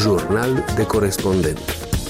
Jurnal de corespondent.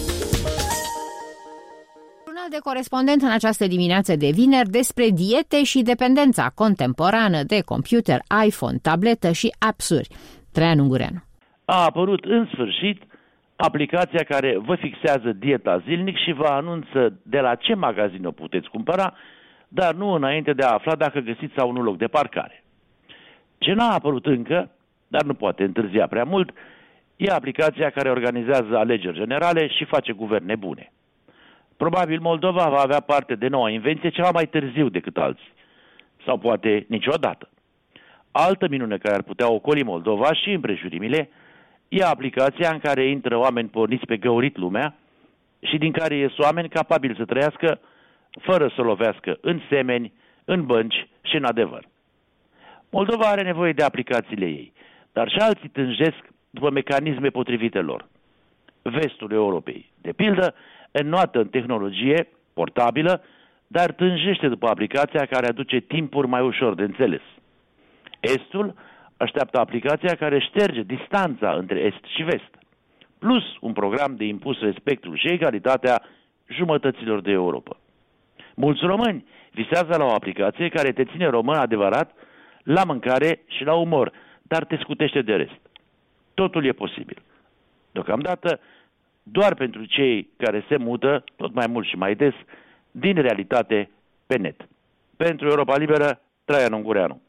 Jurnal de corespondent în această dimineață de vineri despre diete și dependența contemporană de computer, iPhone, tabletă și apps-uri. Traian Ungureanu. A apărut în sfârșit aplicația care vă fixează dieta zilnic și vă anunță de la ce magazin o puteți cumpăra, dar nu înainte de a afla dacă găsiți sau nu loc de parcare. Ce n-a apărut încă, dar nu poate întârzia prea mult, e aplicația care organizează alegeri generale și face guverne bune. Probabil Moldova va avea parte de noua invenție ceva mai târziu decât alții, sau poate niciodată. Altă minune care ar putea ocoli Moldova și împrejurimile e aplicația în care intră oameni porniți pe găurit lumea și din care ies oameni capabili să trăiască fără să lovească în semeni, în bănci și în adevăr. Moldova are nevoie de aplicațiile ei, dar și alții tânjesc după mecanisme potrivite lor. Vestul Europei, de pildă, înnoată în tehnologie portabilă, dar tânjește după aplicația care aduce timpuri mai ușor de înțeles. Estul așteaptă aplicația care șterge distanța între est și vest, plus un program de impus respectul și egalitatea jumătăților de Europa. Mulți români visează la o aplicație care te ține român adevărat la mâncare și la umor, dar te scutește de rest. Totul e posibil. Deocamdată, doar pentru cei care se mută, tot mai mult și mai des, din realitate pe net. Pentru Europa Liberă, Traian Ungureanu.